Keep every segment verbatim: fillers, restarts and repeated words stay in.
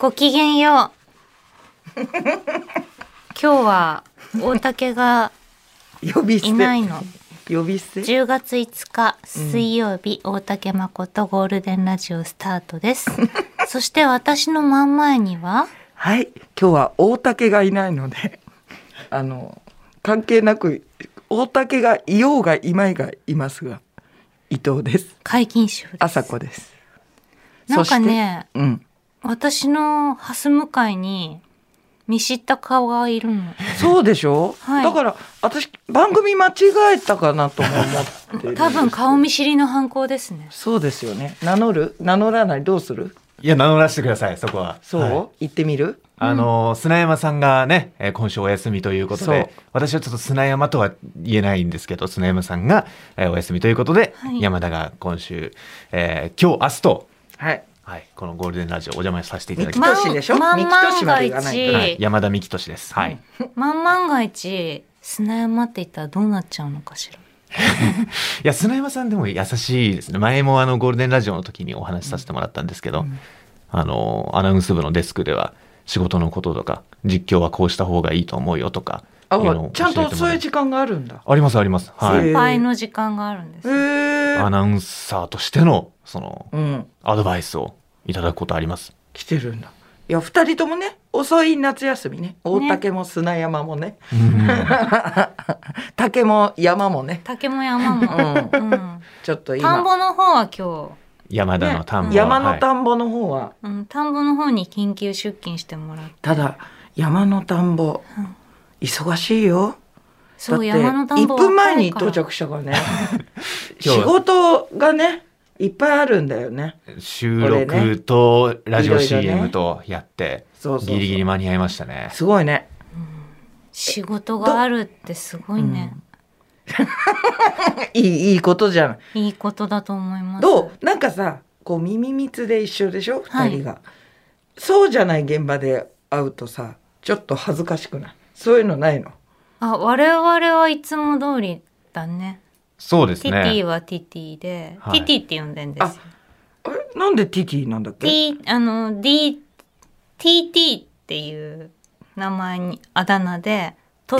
ごきげんよう。今日は大竹が呼び捨ていないの。 呼び捨てじゅうがついつか水曜日、うん、大竹誠ゴールデンラジオスタートです。そして私の真ん前にははい今日は大竹がいないのであの関係なく大竹がいようがいまいがいますが伊藤です。 皆勤賞です。 朝子です。 なんかね、 うん、 私のハス向かいに見知った顔がいるの。 そうでしょ、はい、だから私番組間違えたかなと思ってる。 多分顔見知りの犯行ですね。 そうですよね。名乗る名乗らないどうする？ いや名乗らせてください。そこはそう、はい、言ってみる？ あの砂山さんがね今週お休みということで、私はちょっと砂山とは言えないんですけど、砂山さんがお休みということで、はい、山田が今週、えー、今日明日と、はいはい、このゴールデンラジオお邪魔させていただきます。 三木俊でしょ？ 万万が一、 はい、山田三木俊です。はい。 万万が一砂山って言ったらどうなっちゃうのかしら。 いや砂山さんでも優しいですね。前もあのゴールデンラジオの時にお話しさせてもらったんですけど、うん、あのアナウンス部のデスクでは仕事のこととか実況はこうした方がいいと思うよとか、 あちゃんとそういう時間があるんだ。 ありますあります。 はい、先輩の時間があるんです。 アナウンサーとしてのその、うん、アドバイスをいただくことあります。 来てるんだ。いや二人ともね遅い夏休みね。大竹も砂山もね、ね竹も山もね竹も山も、うんうん、 ちょっと今田んぼの方は今日山田の田んぼ、 ね、山の田んぼの方は、 うん、田んぼの方に緊急出勤してもらって。 ただ山の田んぼ、うん、忙しいよ。 そう山の田んぼいっぷんまえに到着したからね仕事がねいっぱいあるんだよね。 収録とラジオ シーエム とやって、そうそうそうギリギリ間に合いましたね。 すごいね、 うん、仕事があるってすごいね、 うん、いいいいことじゃん。 いいことだと思います。 どうなんかさこう耳密で一緒でしょ、はい、ふたりが。そうじゃない現場で会うとさちょっと恥ずかしくない？そういうのないの？ あ我々はいつも通りだね。 そうですね。 ティティはティティで、はい、ティティって呼んでんですよ。 ああれなんでティティなんだっけ？ T あの D ティーティー っていう名前にあだ名で、 T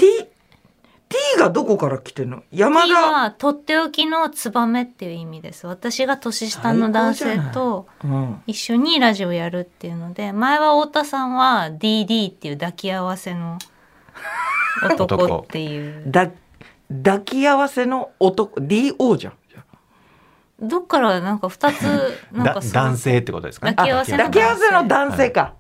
T がどこから来てるの？山田 T はとっておきのツバメっていう意味です。私が年下の男性と一緒にラジオやるっていうので、前は太田さんは ディーディー っていう抱き合わせの男っていうだ抱き合わせの男 ディーオー じゃん。 どっからなんかふたつなんか男性ってことですかね。 抱き合わせの男性、抱き合わせの男性か、はい、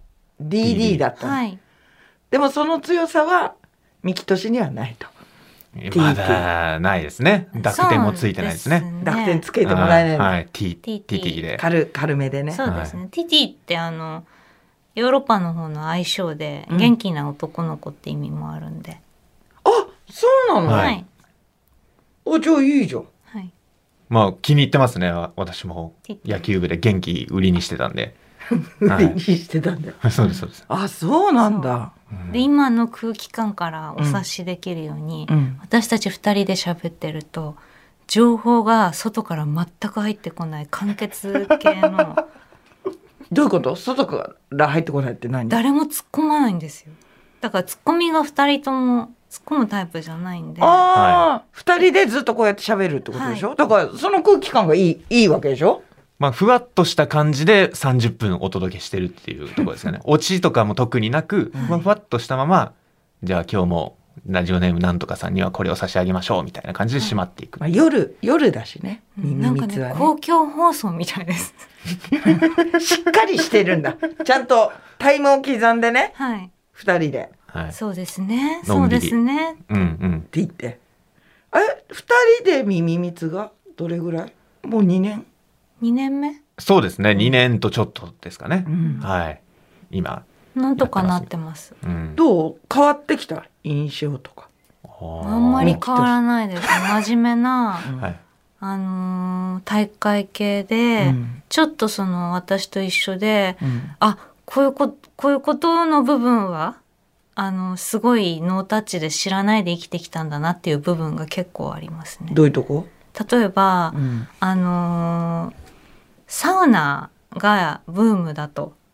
ディーディー だった、 はい、 でもその強さは三木俊にはないと。 まだないですね。濁点もついてないですね。 ですね濁点つけてもらえないの。 はい、T、ティティで軽, 軽めでね。 そうですね、はい、ティティってあのヨーロッパの方の愛称で、うん、元気な男の子って意味もあるんで。 あ、そうなの？ はい。 あ、じゃあいいじゃん。 はい。 まあ気に入ってますね。私も野球部で元気売りにしてたんで。 売りにしてたんだ。 はい、そうですそうです。 あ、そうなんだ。 で今の空気感からお察しできるように、うん、私たちふたりで喋ってると情報が外から全く入ってこない簡潔系のどういうこと？外から入ってこないって何？ 誰も突っ込まないんですよ。だから突っ込みがふたりとも突っ込むタイプじゃないんで。 ああ、はい、ふたりでずっとこうやって喋るってことでしょ、はい、だからその空気感がいい、いいわけでしょ。 まあ、ふわっとした感じでさんじゅっぷんお届けしてるっていうところですかね。オチとかも特になく、はい、ふわっとしたまま、じゃあ今日もラジオネームなんとかさんにはこれを差し上げましょうみたいな感じで締まっていく。 はい、まあ、夜、夜だしね。 耳密はね。なんかね、公共放送みたいです。 しっかりしてるんだ。ちゃんとタイムを刻んでね。 はい。 二人で。 はい、そうですね。そうですね。 うんうん。 って言って。あれ、二人で耳密がどれぐらい？もうにねん？ にねんめ？ そうですね、うん、にねんとちょっとですかね、うん、はい今なんとかなってます、 うん、どう変わってきた印象とか？ あんまり変わらないです。真面目な、うん、あのー、大会系で、うん、ちょっとその私と一緒で、うん、あこういうここういうことの部分はあのすごいノータッチで知らないで生きてきたんだなっていう部分が結構ありますね。 どういうとこ？ 例えば、うん、あのーサウナがブームだと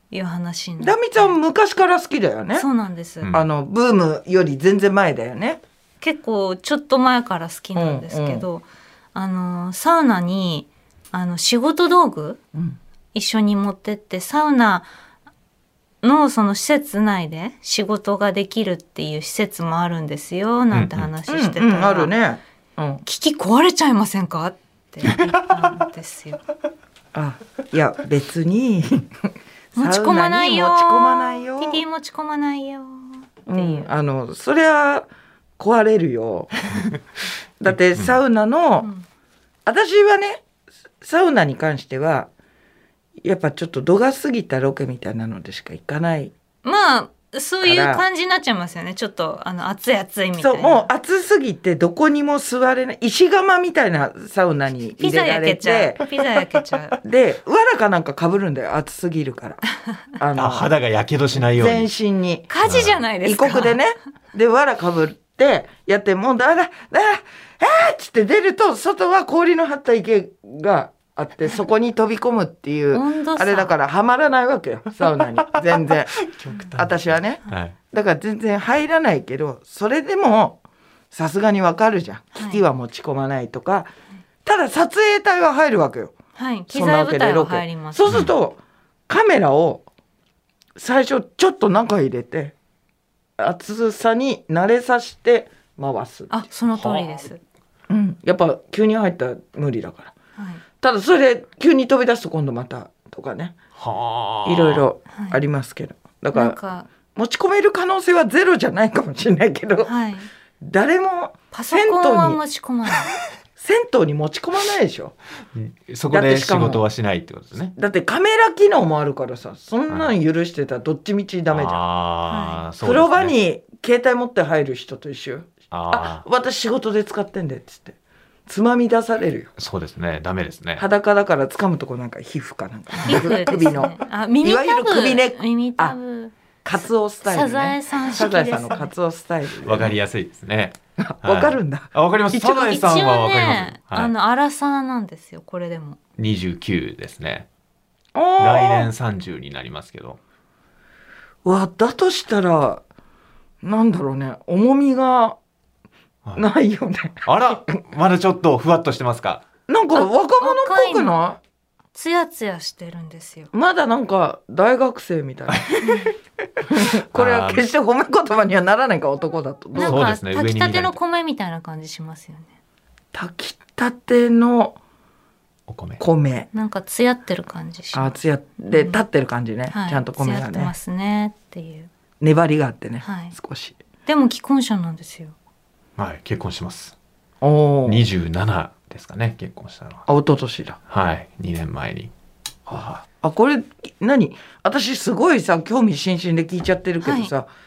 いう話になって。 ダミちゃん昔から好きだよね。 そうなんです、 あのブームより全然前だよね。 結構ちょっと前から好きなんですけど、うんうん、あのサウナにあの仕事道具、うん、一緒に持ってってサウナのその施設内で仕事ができるっていう施設もあるんですよなんて話してたら、うんうんうん、 あるね、 うん、機器壊れちゃいませんかって言ったんですよ。 あ、いや別に持ち込まないよ、 持ち込まないよ、 ティティ持ち込まないよっていう、 うん、あのそりゃ壊れるよだってサウナの、うん、私はねサウナに関してはやっぱちょっと度が過ぎたロケみたいなのでしか行かない。 まあそういう感じになっちゃいますよね。ちょっとあの暑い暑いみたいな。 そう、もう暑すぎてどこにも座れない、石窯みたいなサウナに入れられて、 ピザ焼けちゃう。 でわらかなんか被るんだよ、暑すぎるから。 あのあ肌がやけどしないように。 全身に。 火事じゃないですか。 異国でね。でわら被ってやってもうだだだだあーっつって出ると外は氷の張った池があってそこに飛び込むっていうあれだからはまらないわけよサウナに全然私はね、はい、だから全然入らないけどそれでもさすがにわかるじゃん、機器は持ち込まないとか、はい、ただ撮影隊は入るわけよ、 はい、機材部隊は入ります。 そうするとカメラを最初ちょっと中入れて暑さに慣れさせて回す。 あ、その通りです、 うん、やっぱ急に入ったら無理だから、はい、ただそれで急に飛び出すと今度またとかね、はいろいろありますけど、はい、だからか持ち込める可能性はゼロじゃないかもしれないけど、はい、誰もパソコンは持ち込まない銭湯に持ち込まないでしょそこで仕事はしないってことですね。 だってカメラ機能もあるからさ、そんなの許してたらどっちみちダメじゃん、はい、風呂場に携帯持って入る人と一緒。ああ、私仕事で使ってんでっつってつまみ出されるよ。 そうですね、ダメですね。 裸だから掴むとこなんか皮膚かなんか首の、 あ、耳たぶ、 いわゆる首ね、 耳たぶ、 カツオスタイルね。 サザエさん式ですね。 サザエさんのカツオスタイル、ね、 わかりやすいですね。 わかるんだ。 あ、わかります。サザエさんはわかります。 ね、はい、あのアラサーなんですよ。これでもにじゅうきゅうですね。来年さんじゅうになりますけど。 わ、だとしたらなんだろうね、重みがないよね。 あら、まだちょっとふわっとしてますか。 なんか若者っぽくない？ ツヤツヤしてるんですよ。 まだなんか大学生みたいな。これは決して褒め言葉にはならないか、男だと。 なんか炊きたての米みたいな感じしますよね。 炊きたてのお米。 米。 なんかツヤってる感じします。 あ、ツヤで立ってる感じね。うん、 はい、 ちゃんと米がね。 ツヤってますねっていう。 粘りがあってね。 はい、 少し。 でも既婚者なんですよ。 はい、結婚します。 おにじゅうななですかね、結婚したのは。 あ、一昨年だ。 はい、にねんまえに。 はあ、あ、これ何？私すごいさ興味津々で聞いちゃってるけどさ、はい、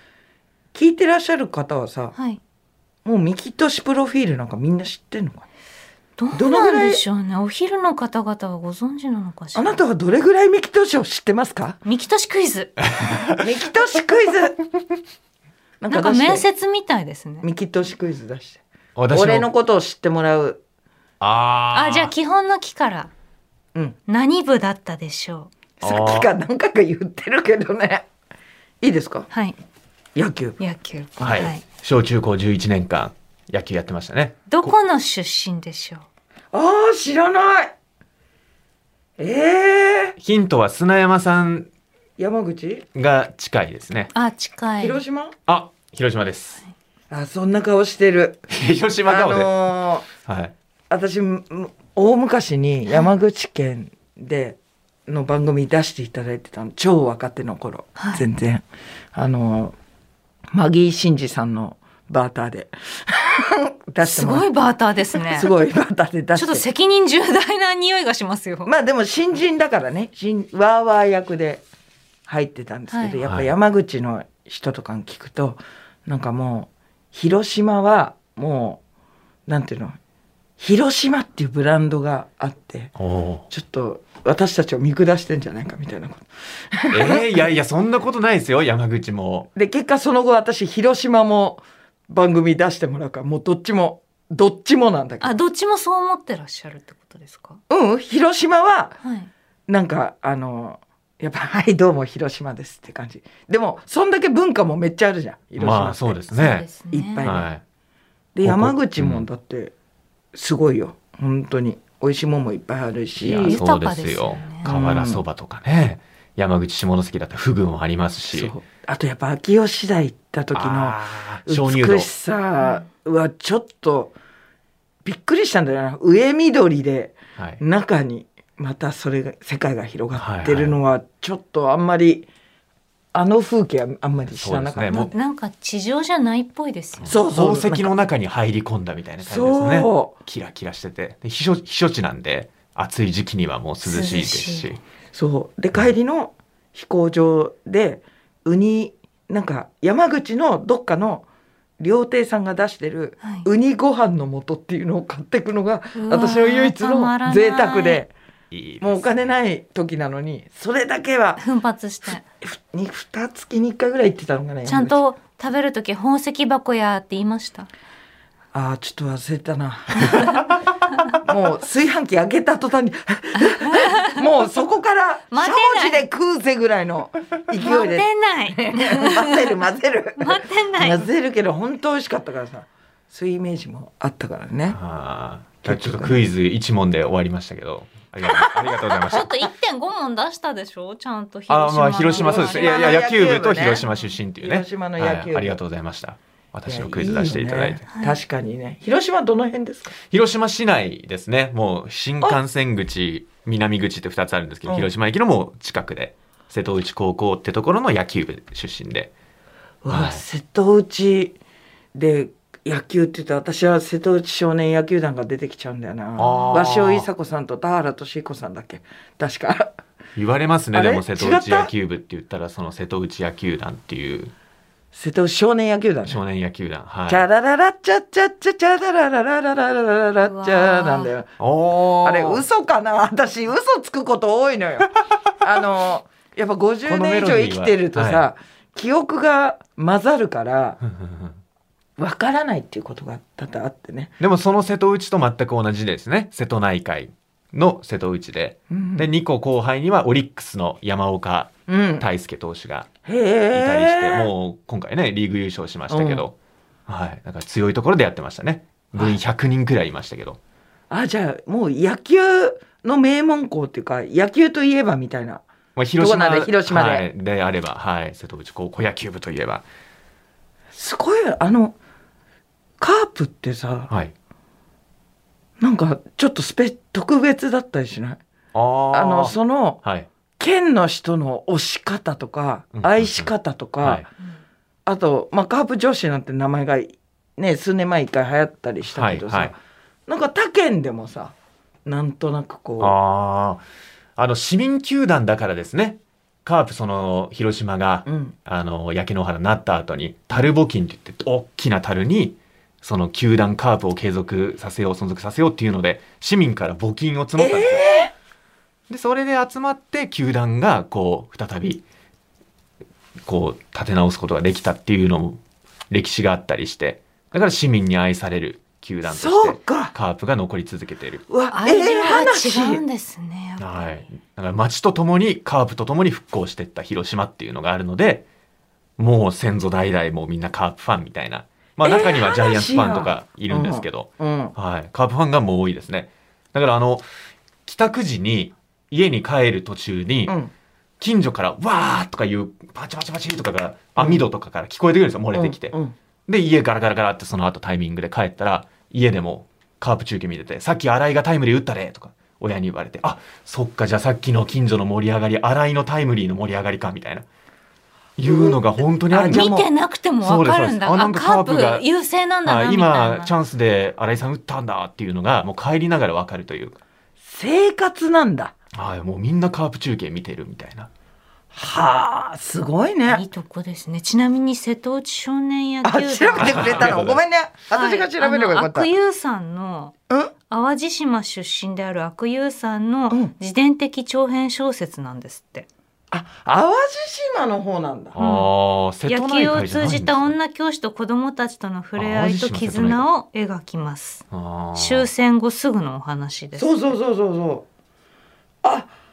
聞いてらっしゃる方はさ、はい、もうミキトシプロフィールなんかみんな知ってんのかな？どうなんでしょうね。お昼の方々はご存知なのかしら。 あなたはどれぐらいミキトシを知ってますか？ ミキトシクイズミキトシクイズなんか面接みたいですね。 ミキトシクイズ出して、俺のことを知ってもらう。 ああ、じゃあ基本の木から、うん、何部だったでしょう。さっきから何回か言ってるけどね。いいですか？ はい。 野球。 野球。 はい。はい、小中高じゅういちねんかん野球やってましたね。 どこの出身でしょう？ ああ、知らない。ええー。 ヒントは砂山さん。 山口が近いですね。 あ、近い。 広島？ あ、広島です。 はい、あ、そんな顔してる。 広島顔で。あのー、はい。私大昔に山口県での番組出していただいてたの、超若手の頃、はい、全然あのマギー真司さんのバーターで出してもらって、 すごいバーターですね。 すごいバーターで出して、 ちょっと責任重大な匂いがしますよ。 まあでも新人だからね、新ワーワー役で入ってたんですけど、はい、やっぱ山口の人とかに聞くとなんかもう広島はもうなんていうの、広島っていうブランドがあってちょっと私たちを見下してんじゃないかみたいなこと。 えー、いやいやそんなことないですよ、山口も。 で結果その後私広島も番組出してもらうから、もうどっちもどっちもなんだけど。 あ、どっちもそう思ってらっしゃるってことですか？ うん、広島は、はい、なんかあのやっぱはいどうも広島ですって感じ。でもそんだけ文化もめっちゃあるじゃん広島って。 まあそうですね。 いっぱいね。 はい、 で山口もだってすごいよ、うん、本当に美味しいもんもいっぱいあるし。いやそうですよ。瓦そばとかね、うん、山口下関だってフグもありますし。 そうあとやっぱ秋吉台行った時の美しさはちょっとびっくりしたんだよな。上緑で中にまたそれが世界が広がってるのはちょっとあんまりあの風景はあんまり知らなかった、ね、 なんか地上じゃないっぽいですよね。 そうそう宝石の中に入り込んだみたいな感じですね。キラキラしててで避暑、避暑地なんで暑い時期にはもう涼しいですし。 そうで帰りの飛行場でウニなんか山口のどっかの料亭さんが出してるウニご飯の素っていうのを買っていくのが私の唯一の贅沢で、いいもうお金ない時なのにそれだけは奮発してに二月にいっかいぐらい行ってたのかな。 ちゃんと食べる時宝石箱やって言いました？ あーちょっと忘れたなもう炊飯器開けた途端にもうそこからしゃもじで食うぜぐらいの勢いで待てない混ぜる混ぜる待てない混ぜるけど本当美味しかったからさ、そういうイメージもあったからね。 あちょっとクイズいち問で終わりましたけどありがとう、ありがとうございました。 ちょっと いってんご 問出したでしょちゃんと広島。 あまあ広島そうです。いやいや野球部と広島出身っていうね。 広島の野球部、 はい、ありがとうございました。私のクイズ出していただいて。 いいね、確かにね。広島どの辺ですか？ 広島市内ですね。もう新幹線口、南口ってふたつあるんですけど、広島駅のもう近くで瀬戸内高校ってところの野球部出身で。 うわ、はい、瀬戸内で野球って言って私は瀬戸内少年野球団が出てきちゃうんだよな。鷲尾伊佐子さんと田原俊彦さんだっけ確か。 言われますね。でも瀬戸内野球部って言ったらその瀬戸内野球団っていう。 瀬戸内少年野球団、ね、 少年野球団、はい、 チャラララチャチャチャチャラララララララララチャなんだよ。 おあれ嘘かな、私嘘つくこと多いのよあのやっぱごじゅうねん以上生きてるとさ、はい、記憶が混ざるからわからないっていうことが多々あってね。 でもその瀬戸内と全く同じですね。瀬戸内海の瀬戸内で、うん、でにこ後輩にはオリックスの山岡大輔投手がいたりして、うん、もう今回ねリーグ優勝しましたけど、うん、はい、なんか強いところでやってましたね。部員ひゃくにんくらいいましたけど。 あ、じゃあもう野球の名門校っていうか野球といえばみたいな、 まあ、広島で広島で、 はい、であれば、はい、瀬戸内高校野球部といえばすごい。あのカープってさ、はい、なんかちょっとスペ特別だったりしない？ああのその、はい、県の人の推し方とか愛し方とか、はい、あと、まあ、カープ女子なんて名前がね数年前一回流行ったりしたけどさ、はいはい、なんか他県でもさなんとなくこうああの市民球団だからですね。カープその広島が、うん、あの焼け野原になった後に樽募金って言って大きな樽にその球団カープを継続させよう存続させようっていうので市民から募金を募ったんですよ、えー、でそれで集まって球団がこう再びこう立て直すことができたっていうのも歴史があったりして、だから市民に愛される球団としてカープが残り続けている。 うわ、愛情が違うんですね。 はい、だから町とともにカープとともに復興していった広島っていうのがあるので、もう先祖代々もうみんなカープファンみたいな。まあ、中にはジャイアンツファンとかいるんですけど、えーうんうん、はい、カープファンがもう多いですね。だからあの帰宅時に家に帰る途中に、うん、近所からわーとかいうパチパチパチとかが網戸とかから聞こえてくるんですよ、漏れてきて、うんうん、で家ガラガラガラってその後タイミングで帰ったら家でもカープ中継見てて、さっき新井がタイムリー打ったねとか親に言われて、あ、そっか、じゃあさっきの近所の盛り上がり新井のタイムリーの盛り上がりかみたいないうのが本当にあるんです。 見てなくても分かるんだ。あ、なんかカープが優勢なんだなみたいな。 今チャンスで新井さん打ったんだっていうのがもう帰りながら分かるというか。 生活なんだ。 はい、もうみんなカープ中継見てるみたいな。 はあ、すごいね。 いいとこですね。ちなみに瀬戸内少年野球団。あ、調べてくれたの。ごめんね。私が調べればよかった。 阿久悠さんの淡路島出身である阿久悠さんの自伝的長編小説なんですって。 あ、淡路島の方なんだ。 うん、あ、瀬戸内海じゃないんですね。 野球を通じた女教師と子供たちとの触れ合いと絆を描きます。終戦後すぐのお話です。 そうそうそうそうそう。あ、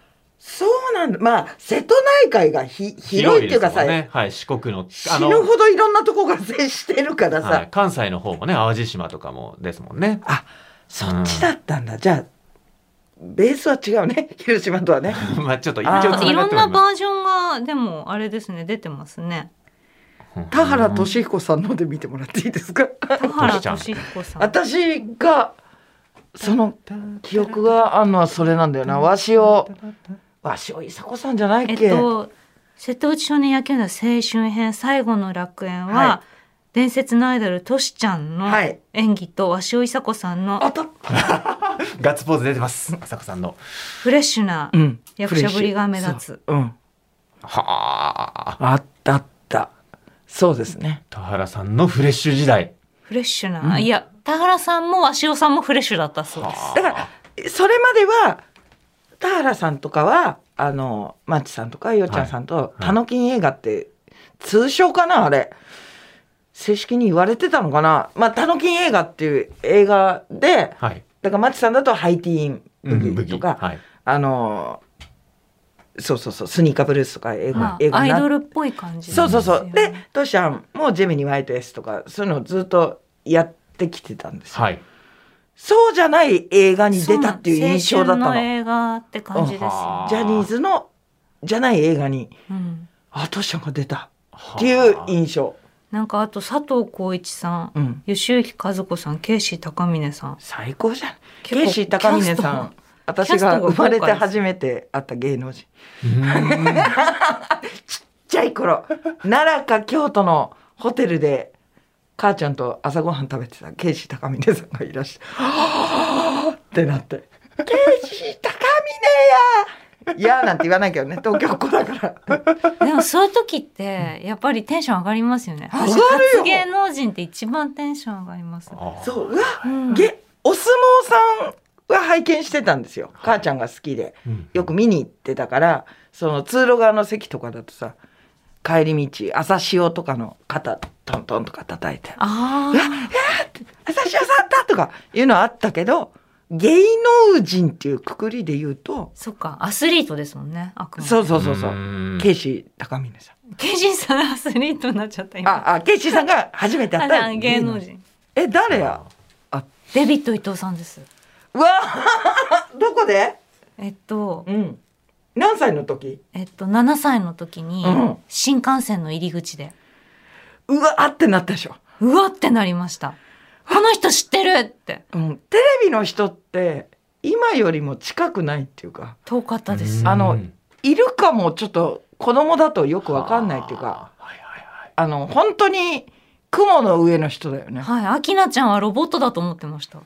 そうなんだ。まあ瀬戸内海がひ広いっていうかさ、 ね、はい、四国の死ぬほどいろんなとこが接してるからさ、はい、 関西の方もね淡路島とかもですもんね。 あ、そっちだったんだ、うん、じゃあベースは違うね、広島とはね。 まあちょっと一応いろんなバージョンがでもあれですね、出てますね。 田原俊彦さんので見てもらっていいですか。 田原俊彦さん。 私がその記憶があるのはそれなんだよな。鷲尾鷲尾いさ子さんじゃないっけ。えっと瀬戸内少年野球の青春編最後の楽園は、はい、伝説のアイドルトシちゃんの演技と鷲尾いさ子さんの、 はい、 ガッツポーズ出てます。いさ子さんのフレッシュな役者ぶりが目立つ、 うんうん、はあ、あったあった、そうですね。 田原さんのフレッシュ時代、 フレッシュな、うん、いや田原さんも鷲尾さんもフレッシュだったそうです。 だからそれまでは田原さんとかはあのマッチさんとかよっちゃんさんとたのきん映画って通称かな、あれ正式に言われてたのかな。まあたのきん映画っていう映画で、はい、だからマッチさんだとハイティーンブギーとか、うんはい、あのそうそうそうスニーカーブルースとか映画、まあ、映画アイドルっぽい感じ、ね、 そうそうそうでトシちゃんもジェミニーワイト S とかそういうのをずっとやってきてたんですよ、はい、そうじゃない映画に出たっていう印象だったの。 青春の映画って感じですよ、 うん、ジャニーズのじゃない映画に、うん、あトシちゃんが出たっていう印象。 なんかあと佐藤浩市さん、うん、吉行和子さん、ケイシー高峰さん、 最高じゃん。ケイシー高峰さん私が生まれて初めて会った芸能人。ちっちゃい頃奈良か京都のホテルで母ちゃんと朝ごはん食べてたケイシー高峰さんがいらしてはぁってなってケイシー高峰やいやなんて言わないけどね、東京っ子だからでもそういう時ってやっぱりテンション上がりますよね。 上がるよ。 初芸能人って一番テンション上がります。 そう、うわ、うん、げお相撲さんは拝見してたんですよ。母ちゃんが好きでよく見に行ってたから、その通路側の席とかだとさ、帰り道朝潮とかの肩トントンとか叩いて、ああ、朝潮さんだとかいうのはあったけど、芸能人っていうくくりで言うと、 そっか、アスリートですもんね。あくまでそうそうそうそう。ケイシー高峰さん。 ケイシーさんアスリートになっちゃった今。 ああ、ケイシーさんが初めて会った芸能人。 え、誰や？ あ、デビッド伊藤さんです。 うわどこで？ えっと、 うん、何歳の時？ えっとななさいの時に、うん、新幹線の入り口でうわーってなったでしょ。 うわってなりました。この人知ってるって、 うん、テレビの人って今よりも近くないっていうか遠かったです。 あのいるかもちょっと子供だとよくわかんないっていうか、はいはいはい、あの本当に雲の上の人だよね。 はい、アキナちゃんはロボットだと思ってました。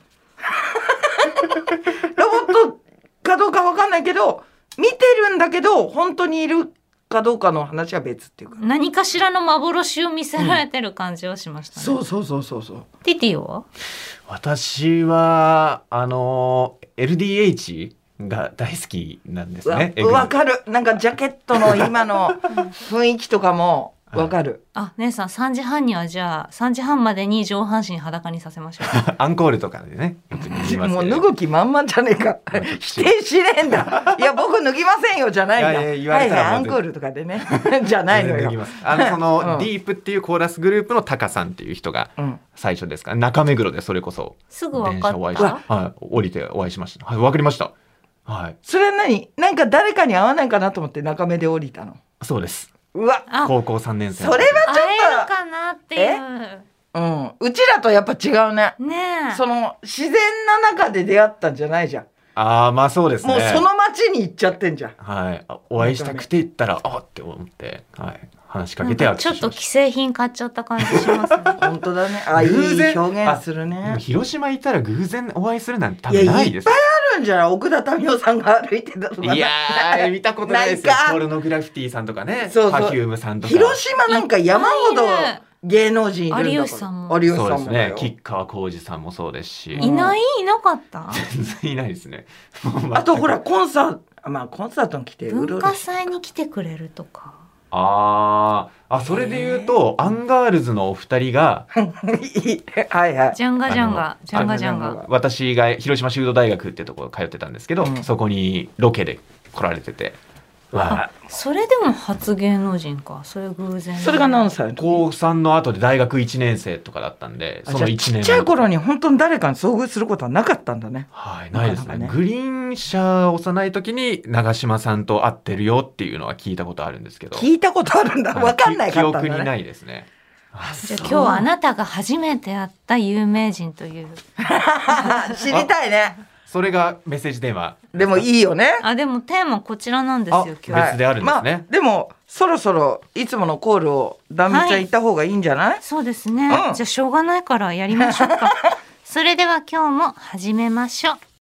ロボットかどうかわかんないけど見てるんだけど本当にいるかどうかの話は別っていうか、 何かしらの幻を見せられてる感じはしましたね、 うん、そうそうそうそうそう。 ティティは？ 私はあの エルディーエイチ が大好きなんですね。 わかる。なんかジャケットの今の雰囲気とかもわかる。 あ、姉さんさんじはんにはじゃあさんじはんまでに上半身裸にさせましょう。 アンコールとかでね。 もう脱ぐ気満々じゃねえか。否定しねえんだ。いや僕脱ぎませんよじゃないんだ。いやいやはいはい、アンコールとかでねじゃないのよ。 あのその、うん、ディープっていうコーラスグループのタカさんっていう人が最初ですか、中目黒でそれこそすぐ分かった。 はい、降りてお会いしました。はい、分かりました。はい。 それは何？なんか誰かに会わないかなと思って中目で降りたの？ そうです。 うわ、 高校さんねん生。 それはちょっと会えるかなっていう。 うん、うちらとやっぱ違うね。 ねえ。 その自然な中で出会ったんじゃないじゃん。 ああ、まあそうですね。 もうその街に行っちゃってんじゃん。 はい。お会いしたくて言ったら、あって思って、はい。話しかけて握手しました。 ちょっと既製品買っちゃった感じしますね。 本当だね。あ、いい表現するね。 広島いたら偶然お会いするなんて多分ないです。 いや、いっぱいあるんじゃない？奥田民生さんが歩いてたとか。 いやー、見たことないですよ。ポルノグラフィティさんとかね。そうそう。パフュームさんとか。 広島なんか山ほど芸能人いるんだから。 有吉さんも。 有吉さんも。 そうですね。吉川晃司さんもそうですし。 いない？いなかった？ 全然いないですね。 あとほらコンサート、まあコンサートに来て文化祭に来てくれるとか。 ああ、それで言うとアンガールズのお二人がはいはい、 ジャンガジャンガジャンガジャンガ、 私が広島修道大学ってところ通ってたんですけど、うん、そこにロケで来られてて、 あ、それでも初芸能人か。それ偶然。 それが何歳？ 高さんの後で大学いちねん生とかだったんで、そのいちねん。 ちっちゃい頃に本当に誰かに遭遇することはなかったんだね。 はい、ないですね。なかなかね、グリーン車幼い時に長嶋さんと会ってるよっていうのは聞いたことあるんですけど。 聞いたことあるんだ。わかんないかったんだね。 記憶にないですね。 じゃあ今日はあなたが初めて会った有名人という知りたいね。 それがメッセージテーマでもいいよね。 あ、でもテーマこちらなんですよ。 今日別であるんですね、 はい、まあ、でもそろそろいつものコールをダンミちゃん行った方がいいんじゃない？はい、 そうですね、うん、じゃあしょうがないからやりましょうか。それでは今日も始めましょう。